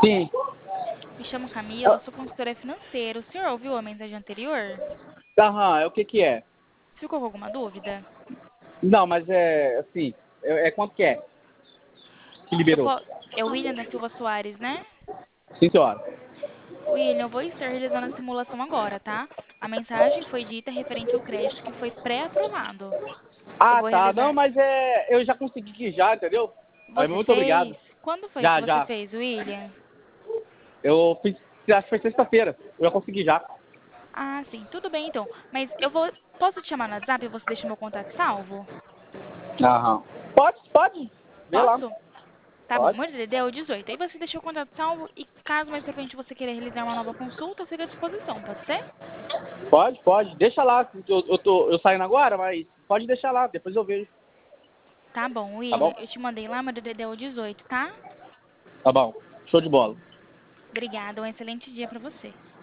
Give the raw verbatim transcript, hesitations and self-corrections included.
Sim. Me chamo Camila, sou consultora financeira. O senhor ouviu a mensagem anterior? Aham, é o que que é? Ficou com alguma dúvida? Não, mas é assim, é, é quanto que é que Eu liberou? po... É o William da Silva Soares, né? Sim, senhora. William, eu vou estar realizando a simulação agora, tá? A mensagem foi dita referente ao crédito que foi pré-aprovado. Eu Ah, vou tá. Não, realizar. mas é, eu já consegui aqui já, entendeu? Aí, Você muito obrigado. fez? Quando foi que Já, você já. fez, William? Eu fiz, acho que foi sexta-feira. Eu já consegui já. Ah, sim, tudo bem então. Mas eu vou. Posso te chamar no WhatsApp e você deixa meu contato salvo? Aham. Pode, pode. Vê lá. Posso? Tá bom, Pode. meu D D D é o dezoito. Aí você deixa o contato salvo e caso mais pra frente você queira realizar uma nova consulta, eu fico à disposição, pode ser? Pode, pode. Deixa lá. Eu, eu, tô, eu saindo agora, mas pode deixar lá. Depois eu vejo. Tá bom, Tá William. bom? Eu te mandei lá, meu D D D é o dezoito, tá? Tá bom. Show de bola. Obrigada, um excelente dia pra você.